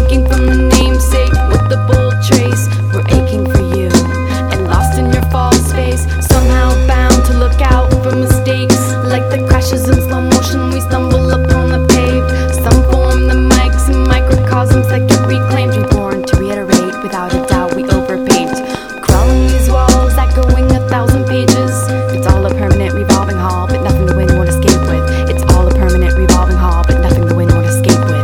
taking from the namesake with the bold trace. We're aching for you and lost in your fall space, somehow bound to look out for mistakes. Like the crashes in slow motion, we stumble upon the paved. Some form the mics and microcosms that get reclaimed. Reborn to reiterate, without a doubt we overpaint. Crawling these walls, echoing 1,000 pages. It's all a permanent revolving hall, but nothing the wind won't escape with. It's all a permanent revolving hall, but nothing the wind won't escape with.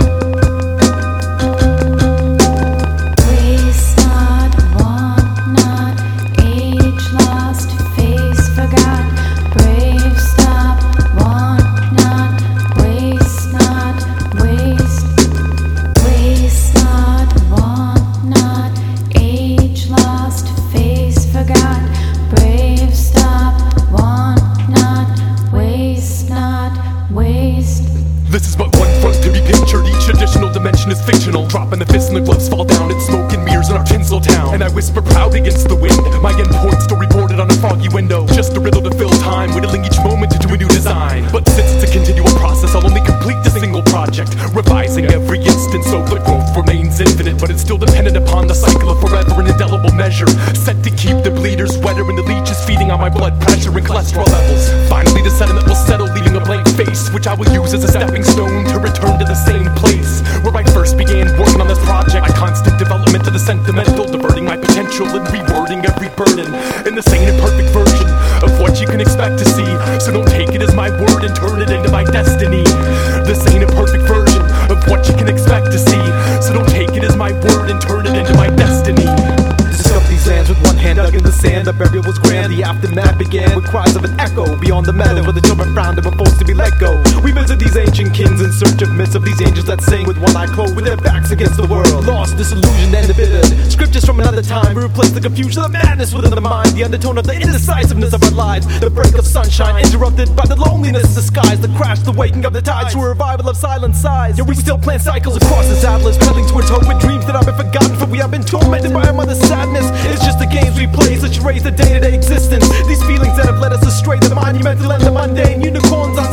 Waste not, want not, age lost, face forgot. Brave stop, want not, waste not, waste. Waste not, want not, age lost, face forgot. Brave stop, want not, waste not, waste. This is but one front to be pictured. Each additional dimension is fictional. Dropping the fists and the gloves fall down. It's smoke and mirrors in our tinsel town. And I whisper proud against the wind. My endpoint storyboarded on a foggy window. Just a riddle to fill time, whittling each moment into a new design. But since it's a continual process, I'll only complete the single project, revising every instant so the growth remains infinite. But it's still dependent upon the cycle of forever, an indelible measure, set to keep the bleeders wetter and the leeches feeding on my blood pressure and cholesterol levels. Finally the sediment will settle, leaving a blank face, which I will use as a stepping stone to return to the same place where I first began working on this project. My constant development to the sentimental, diverting my potential and rewording every burden in the sane and perfect version of what you can expect to see. So don't take it as my word and turn it into my destiny. The sane and perfect version of what you can expect to see. So don't take it as my word and turn it into my destiny. Discovered these lands with one hand dug in the sand. The burial was grand, the aftermath began with cries of an echo beyond the matter where the children frowned and were forced to be let go. We visit these ancient kings in search of myths of these angels that sing with one eye closed, with their backs against the world. Lost, disillusioned, and embittered. Scriptures from another time, we replace the confusion, the madness within the mind, the undertone of the indecisiveness of our lives. The break of sunshine interrupted by the loneliness in the skies, the crash, the waking of the tides, to a revival of silent sighs. Yet we still plant cycles across this atlas, peddling towards hope with dreams that have been forgotten, for we have been tormented by our mother's sadness. It's just the games we play, such erase the day-to-day existence. These feelings that have led us astray, the monumental and the mundane. Unicorns on